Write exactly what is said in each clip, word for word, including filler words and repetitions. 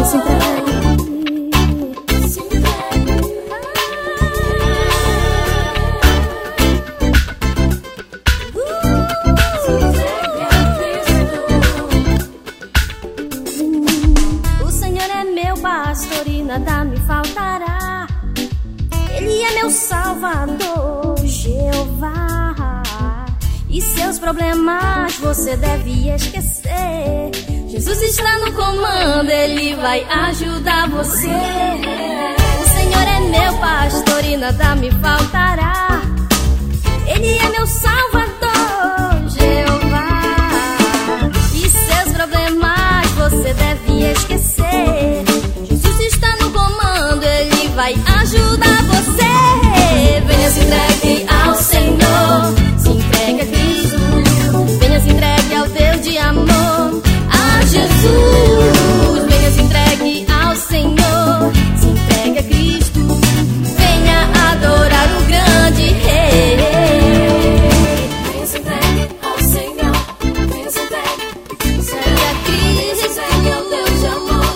se entregue. Pastor e nada me faltará. Ele é meu Salvador, Jeová. E seus problemas você deve esquecer. Jesus está no comando, Ele vai ajudar você. O Senhor é meu pastor e nada me faltará. Ele é meu Salvador, Jeová. E seus problemas você deve esquecer. Vai ajudar você. Venha, se entregue ao Senhor, se entregue a Cristo. Venha, se entregue ao Deus de amor, a Jesus. Venha, se entregue ao Senhor, se entregue a Cristo. Venha adorar o grande Rei. Venha, se entregue ao Senhor, venha, se entregue, se entregue a Cristo, se entregue ao Deus de amor.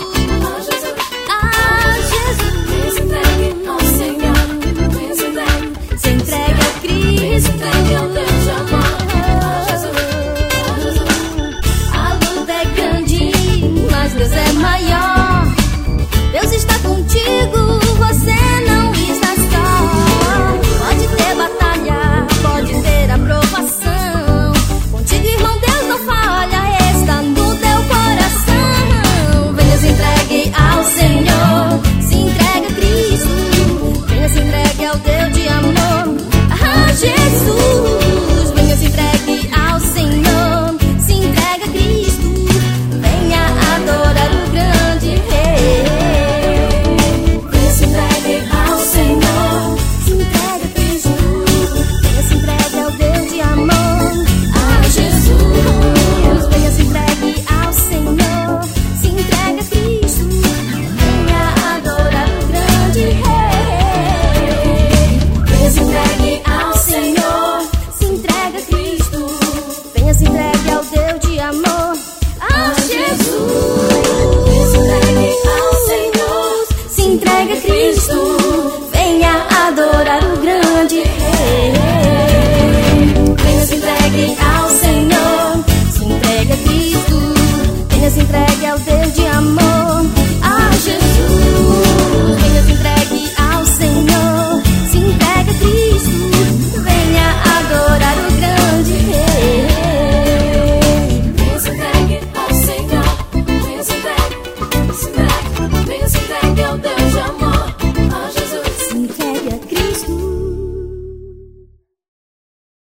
Deus é maior, Deus está contigo, você não está só. Pode ter batalha, pode ter aprovação. Contigo, irmão, Deus não falha, está no teu coração. Venha, se entregue ao Senhor, se entregue a Cristo. Venha, se entregue ao Deus de amor, a Jesus. Venha, se entregue ao Senhor, se entregue a Cristo. Venha adorar o grande Rei. Venha, se entregue ao Senhor, se entregue a Cristo. Venha, se entregue ao Deus de amor, a Jesus. Venha, se entregue ao Senhor, se entregue a Cristo. Venha adorar o grande Rei. Venha, se entregue ao Senhor, se entregue a Cristo. Venha, se entregue ao Deus de amor, a Jesus. Se entregue a Cristo, venha adorar o grande Rei. Venha, se entregue ao Senhor, se entregue a Cristo. Venha, se entregue ao Deus de amor.